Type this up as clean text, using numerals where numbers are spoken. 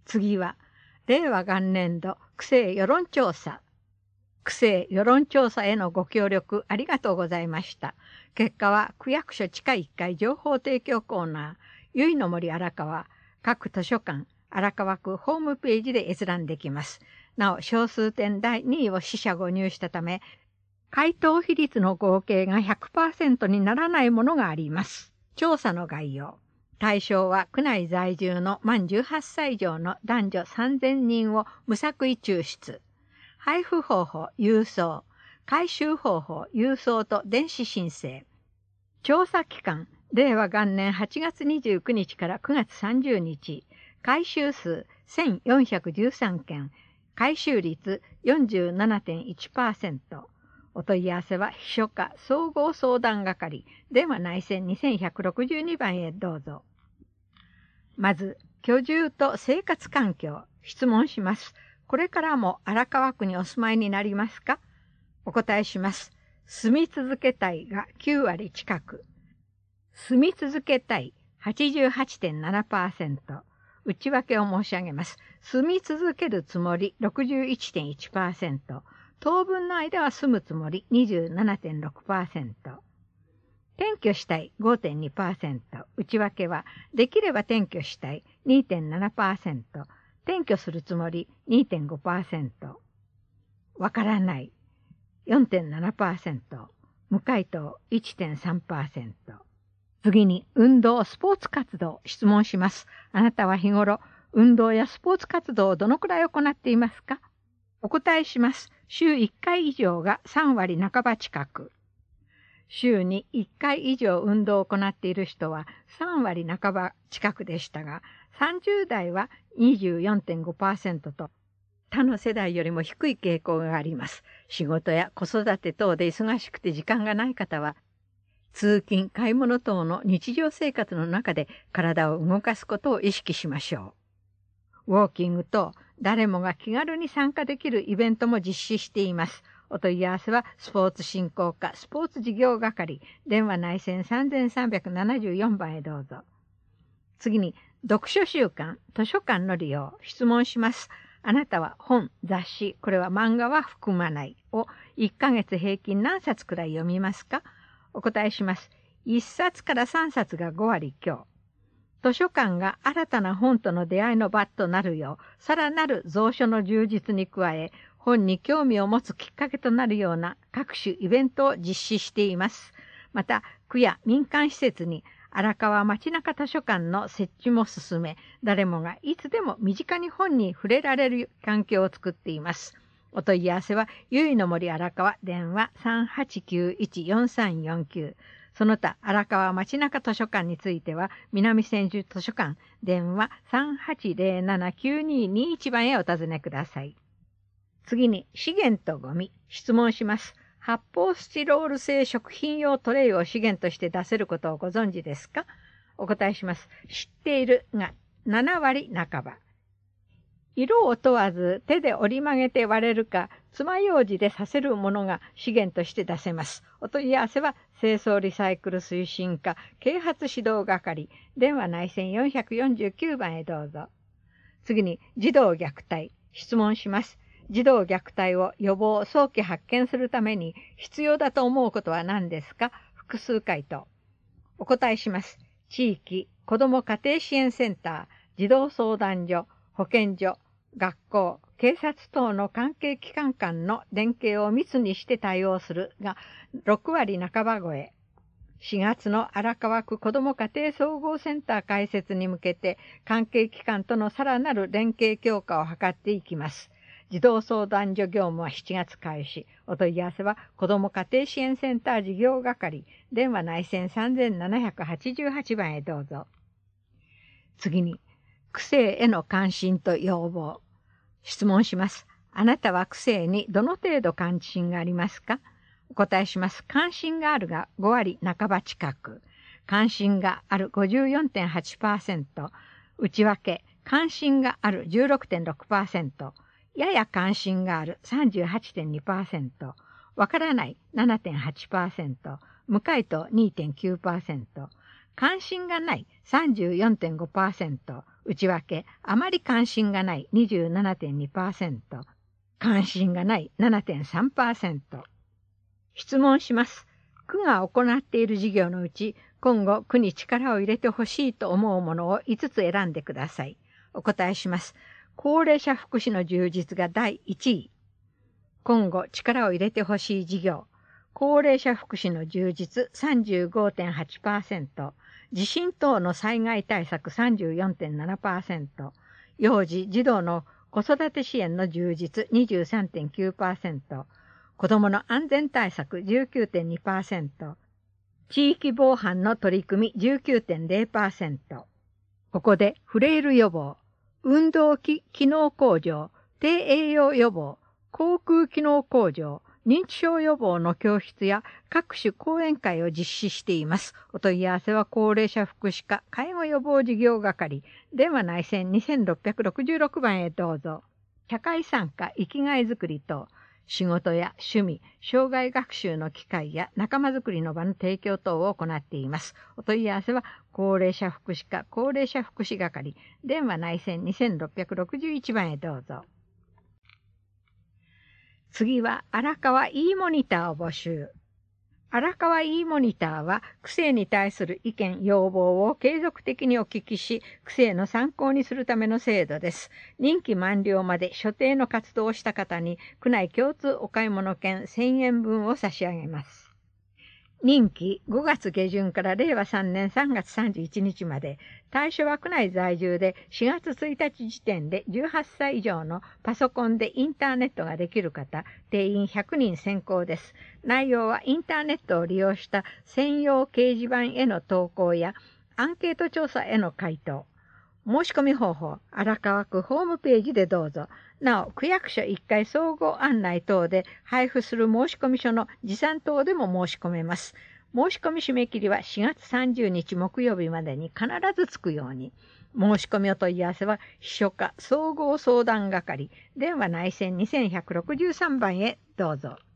次は、令和元年度区政世論調査。区政世論調査へのご協力ありがとうございました。結果は区役所地下1階情報提供コーナー、ゆいの森荒川、各図書館、荒川区ホームページで閲覧できます。なお、小数点第2位を四捨五入したため、回答比率の合計が 100% にならないものがあります。調査の概要。対象は区内在住の満18歳以上の男女3000人を無作為抽出。配布方法、郵送。回収方法、郵送と電子申請。調査期間、令和元年8月29日から9月30日。回収数1413件。回収率 47.1%。お問い合わせは秘書課総合相談係、電話内線2162番へどうぞ。まず、居住と生活環境、質問します。これからも荒川区にお住まいになりますか？お答えします。住み続けたいが9割近く。住み続けたい 88.7%。内訳を申し上げます。住み続けるつもり 61.1%。当分の間は住むつもり 27.6%。転居したい 5.2%。内訳は、できれば転居したい 2.7%。転居するつもり 2.5%。わからない 4.7%。無回答 1.3%。次に、運動、スポーツ活動、質問します。あなたは日頃、運動やスポーツ活動をどのくらい行っていますか？お答えします。週1回以上が3割半ば近く。週に1回以上運動を行っている人は3割半ば近くでしたが、30代は 24.5% と、他の世代よりも低い傾向があります。仕事や子育て等で忙しくて時間がない方は、通勤、買い物等の日常生活の中で体を動かすことを意識しましょう。ウォーキングと誰もが気軽に参加できるイベントも実施しています。お問い合わせはスポーツ振興課スポーツ事業係、電話内線3374番へどうぞ。次に、読書習慣、図書館の利用、質問します。あなたは本、雑誌、これは漫画は含まないを1ヶ月平均何冊くらい読みますか？お答えします。1冊から3冊が5割強。図書館が新たな本との出会いの場となるよう、さらなる蔵書の充実に加え、本に興味を持つきっかけとなるような各種イベントを実施しています。また、区や民間施設に荒川街中図書館の設置も進め、誰もがいつでも身近に本に触れられる環境を作っています。お問い合わせは、ゆいの森荒川、電話 3891-4349。その他、荒川街中図書館については、南千住図書館、電話 3807-9221 番へお尋ねください。次に、資源とゴミ、質問します。発泡スチロール製食品用トレイを資源として出せることをご存知ですか？お答えします。知っているが7割半ば。色を問わず手で折り曲げて割れるか、爪楊枝で刺せるものが資源として出せます。お問い合わせは、清掃リサイクル推進課、啓発指導係、電話内線449番へどうぞ。次に、児童虐待、質問します。児童虐待を予防、早期発見するために必要だと思うことは何ですか？複数回答。お答えします。地域、子ども家庭支援センター、児童相談所、保健所、学校、警察等の関係機関間の連携を密にして対応するが6割半ば超え。4月の荒川区子ども家庭総合センター開設に向けて関係機関とのさらなる連携強化を図っていきます。児童相談所業務は7月開始。お問い合わせは子ども家庭支援センター事業係、電話内線3788番へどうぞ。次に、区政への関心と要望。質問します。あなたは区政にどの程度関心がありますか？お答えします。関心があるが5割半ば近く。関心がある 54.8%。内訳、関心がある 16.6%。やや関心がある 38.2%。わからない 7.8%。無回答 2.9%。関心がない 34.5%。 内訳、あまり関心がない 27.2%、関心がない 7.3%。質問します。区が行っている事業のうち、今後区に力を入れてほしいと思うものを5つ選んでください。お答えします。高齢者福祉の充実が第1位。今後力を入れてほしい事業。高齢者福祉の充実 35.8%、地震等の災害対策 34.7%、幼児・児童の子育て支援の充実 23.9%、子どもの安全対策 19.2%、地域防犯の取り組み 19.0%。ここでフレイル予防、運動機能向上、低栄養予防、口腔機能向上、認知症予防の教室や各種講演会を実施しています。お問い合わせは高齢者福祉課介護予防事業係、電話内線2666番へどうぞ。社会参加、生きがいづくり等、仕事や趣味、障害学習の機会や仲間づくりの場の提供等を行っています。お問い合わせは高齢者福祉課高齢者福祉係、電話内線2661番へどうぞ。次は荒川 e モニターを募集。荒川 e モニターは、区政に対する意見、要望を継続的にお聞きし、区政の参考にするための制度です。任期満了まで所定の活動をした方に、区内共通お買い物券1000円分を差し上げます。任期5月下旬から令和3年3月31日まで、対象は区内在住で4月1日時点で18歳以上のパソコンでインターネットができる方、定員100人選考です。内容はインターネットを利用した専用掲示板への投稿やアンケート調査への回答。申し込み方法、荒川区ホームページでどうぞ。なお、区役所1階総合案内等で配布する申込書の持参等でも申し込めます。申し込み締め切りは4月30日木曜日までに必ずつくように。申し込みお問い合わせは秘書課総合相談係、電話内線2163番へどうぞ。